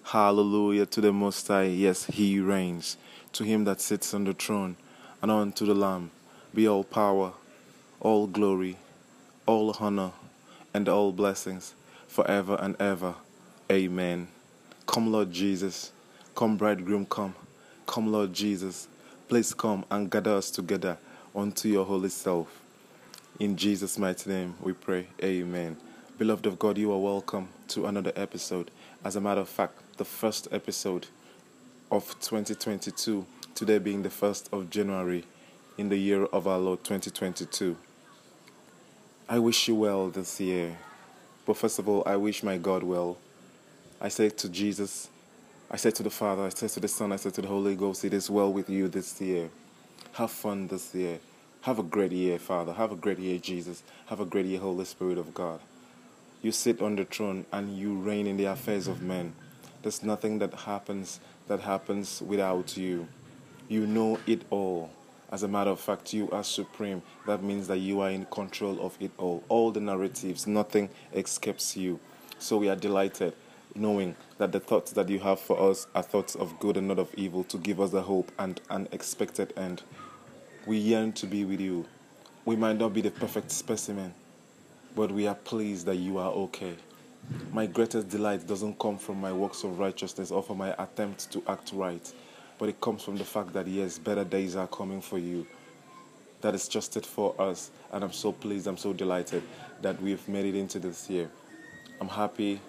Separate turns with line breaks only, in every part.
Hallelujah to the Most High. Yes, He reigns. To Him that sits on the throne, and unto the Lamb, be all power, all glory, all honor, and all blessings, forever and ever. Amen. Come, Lord Jesus. Come, Bridegroom, come. Come, Lord Jesus. Please come and gather us together unto your holy self. In Jesus' mighty name we pray. Amen. Beloved of God, you are welcome to another episode. As a matter of fact, the first episode of 2022, today being the 1st of January in the year of our Lord 2022. I wish you well this year. But first of all, I wish my God well. I say to Jesus, I say to the Father, I say to the Son, I say to the Holy Ghost, it is well with you this year. Have fun this year. Have a great year, Father. Have a great year, Jesus. Have a great year, Holy Spirit of God. You sit on the throne and you reign in the affairs of men. There's nothing that happens without you. You know it all. As a matter of fact, you are supreme. That means that you are in control of it all. All the narratives, nothing escapes you. So we are delighted knowing that the thoughts that you have for us are thoughts of good and not of evil, to give us a hope and an expected end. We yearn to be with you. We might not be the perfect specimen, but we are pleased that you are okay. My greatest delight doesn't come from my works of righteousness or from my attempt to act right, but it comes from the fact that, yes, better days are coming for you. That is just it for us, and I'm so pleased, I'm so delighted that we've made it into this year. I'm happy.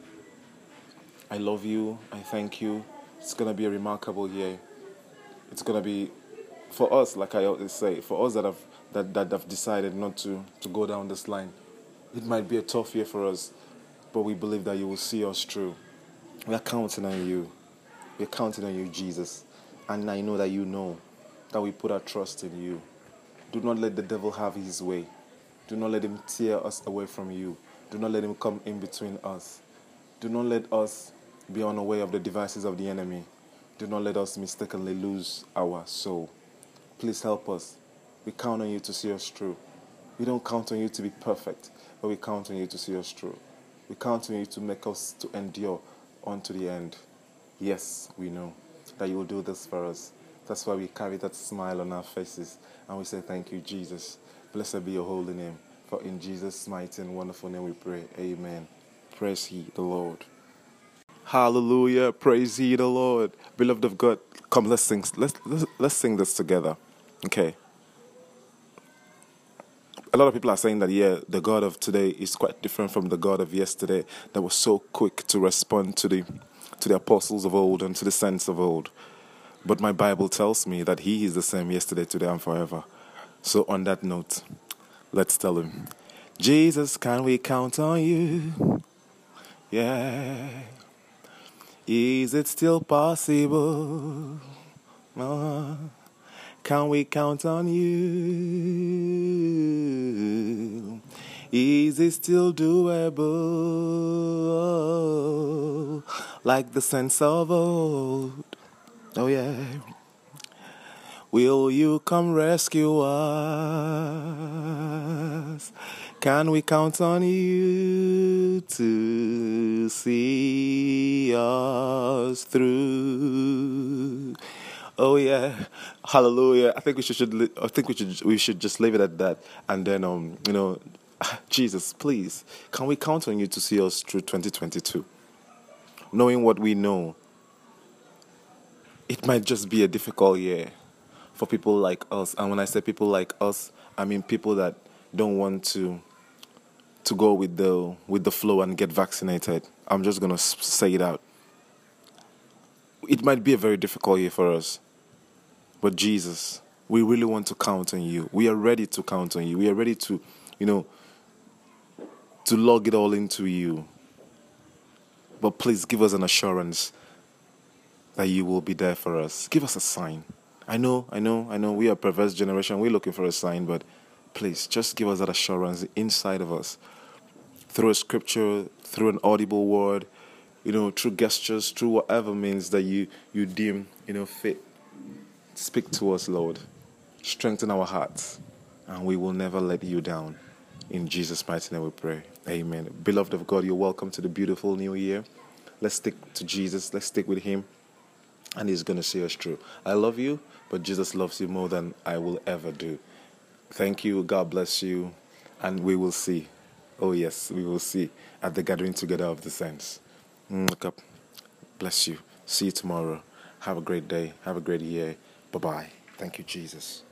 I love you. I thank you. It's going to be a remarkable year. It's going to be, for us, like I always say, for us that have decided not to go down this line, it might be a tough year for us, but we believe that you will see us through. We are counting on you. We are counting on you, Jesus. And I know that you know that we put our trust in you. Do not let the devil have his way. Do not let him tear us away from you. Do not let him come in between us. Do not let us be unaware of the devices of the enemy. Do not let us mistakenly lose our soul. Please help us. We count on you to see us through. We don't count on you to be perfect, but we count on you to see us through. We count on you to make us to endure unto the end. Yes, we know that you will do this for us. That's why we carry that smile on our faces, and we say thank you, Jesus. Blessed be your holy name, for in Jesus' mighty and wonderful name we pray. Amen. Praise ye the Lord. Hallelujah. Praise ye the Lord. Beloved of God, come, let's sing. Let's sing this together. Okay. A lot of people are saying that, yeah, the God of today is quite different from the God of yesterday, that was so quick to respond to the apostles of old and to the saints of old. But my Bible tells me that He is the same yesterday, today, and forever. So on that note, let's tell Him, Jesus, can we count on you? Yeah. Is it still possible? Can we count on you? Is it still doable? Like the saints of old? Oh yeah. Will you come rescue us? Can we count on you to see us through? Oh yeah, hallelujah! I think we should just leave it at that, and then Jesus, please, can we count on you to see us through 2022? Knowing what we know, it might just be a difficult year for people like us, and when I say people like us, I mean people that don't want to go with the flow and get vaccinated. I'm just gonna say it out. It might be a very difficult year for us. But Jesus, we really want to count on you. We are ready to count on you. We are ready to, to log it all into you. But please give us an assurance that you will be there for us. Give us a sign. I know. We are a perverse generation. We're looking for a sign, but please just give us that assurance inside of us. Through a scripture, through an audible word, through gestures, through whatever means that you deem, fit. Speak to us, Lord. Strengthen our hearts, and we will never let you down. In Jesus' mighty name we pray. Amen. Beloved of God, you're welcome to the beautiful new year. Let's stick to Jesus. Let's stick with him, and he's going to see us through. I love you, but Jesus loves you more than I will ever do. Thank you. God bless you. And we will see. Oh, yes, we will see at the gathering together of the saints. God bless you. See you tomorrow. Have a great day. Have a great year. Bye-bye. Thank you, Jesus.